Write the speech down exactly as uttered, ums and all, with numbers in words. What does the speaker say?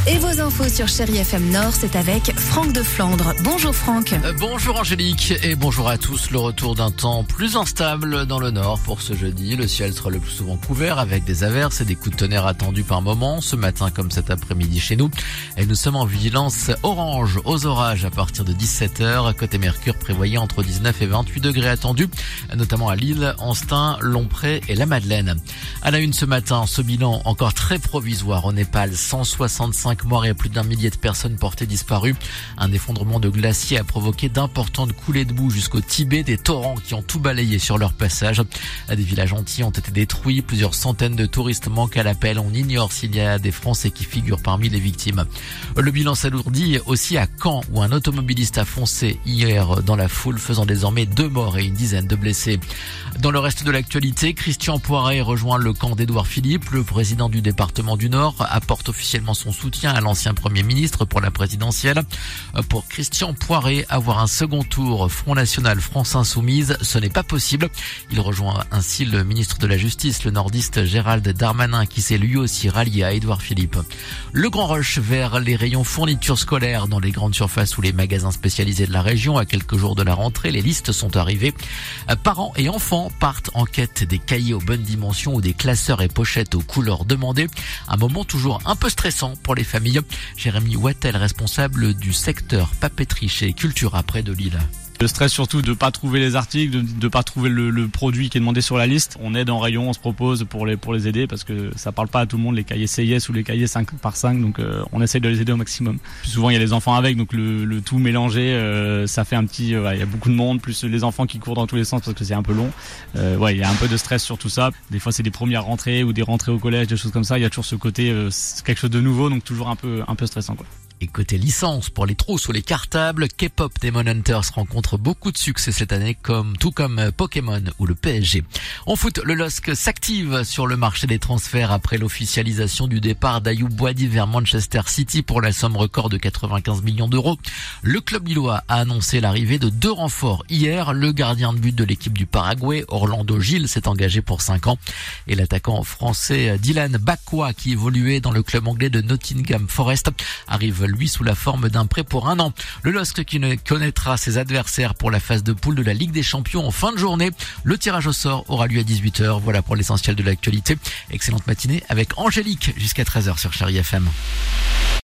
Et vos infos sur Chérie F M Nord, c'est avec Franck de Flandre. Bonjour Franck. Euh, bonjour Angélique et bonjour à tous. Le retour d'un temps plus instable dans le nord pour ce jeudi. Le ciel sera le plus souvent couvert avec des averses et des coups de tonnerre attendus par moments. Ce matin comme cet après-midi chez nous. Et nous sommes en vigilance orange aux orages à partir de dix-sept heures. Côté Mercure prévoyé entre dix-neuf et vingt-huit degrés attendus, notamment à Lille, Anstein, Lompré et la Madeleine. À la une ce matin, ce bilan encore très provisoire au Népal. cent soixante-cinq morts et plus d'un millier de personnes portées disparues. Un effondrement de glaciers a provoqué d'importantes coulées de boue jusqu'au Tibet, des torrents qui ont tout balayé sur leur passage. Des villages entiers ont été détruits, plusieurs centaines de touristes manquent à l'appel. On ignore s'il y a des Français qui figurent parmi les victimes. Le bilan s'alourdit aussi à Caen où un automobiliste a foncé hier dans la foule, faisant désormais deux morts et une dizaine de blessés. Dans le reste de l'actualité, Christian Poiret rejoint le camp d'Édouard Philippe. Le président du département du Nord apporte officiellement son soutien à l'ancien Premier ministre pour la présidentielle. Pour Christian Poiret, avoir un second tour Front National France Insoumise, ce n'est pas possible. Il rejoint ainsi le ministre de la Justice, le nordiste Gérald Darmanin, qui s'est lui aussi rallié à Édouard Philippe. Le grand rush vers les rayons fournitures scolaires dans les grandes surfaces ou les magasins spécialisés de la région. À quelques jours de la rentrée, les listes sont arrivées. Parents et enfants partent en quête des cahiers aux bonnes dimensions ou des classeurs et pochettes aux couleurs demandées. Un moment toujours un peu stressant pour les familles. Jérémy Wattel, responsable du secteur papeterie chez Cultura près de Lille. Le stress surtout de pas trouver les articles, de, de pas trouver le, le produit qui est demandé sur la liste. On aide en rayon, on se propose pour les pour les aider parce que ça parle pas à tout le monde les cahiers C I S ou les cahiers cinq par cinq, donc euh, on essaye de les aider au maximum. Puis souvent il y a les enfants avec, donc le, le tout mélangé, euh, ça fait un petit, euh, il y a beaucoup de monde, plus les enfants qui courent dans tous les sens parce que c'est un peu long. Euh, ouais, il y a un peu de stress sur tout ça. Des fois c'est des premières rentrées ou des rentrées au collège, des choses comme ça. Il y a toujours ce côté euh, quelque chose de nouveau, donc toujours un peu un peu stressant quoi. Et côté licence, pour les trousses ou les cartables, K-pop Demon Hunters rencontre beaucoup de succès cette année, comme tout comme Pokémon ou le P S G. En foot, le L O S C s'active sur le marché des transferts après l'officialisation du départ d'Ayoub Boadi vers Manchester City pour la somme record de quatre-vingt-quinze millions d'euros. Le club lillois a annoncé l'arrivée de deux renforts hier. Le gardien de but de l'équipe du Paraguay, Orlando Gil, s'est engagé pour cinq ans. Et l'attaquant français Dylan Bakwa, qui évoluait dans le club anglais de Nottingham Forest, arrive lui sous la forme d'un prêt pour un an. Le L O S C qui connaîtra ses adversaires pour la phase de poule de la Ligue des Champions en fin de journée. Le tirage au sort aura lieu à dix-huit heures. Voilà pour l'essentiel de l'actualité. Excellente matinée avec Angélique jusqu'à treize heures sur Chérie F M.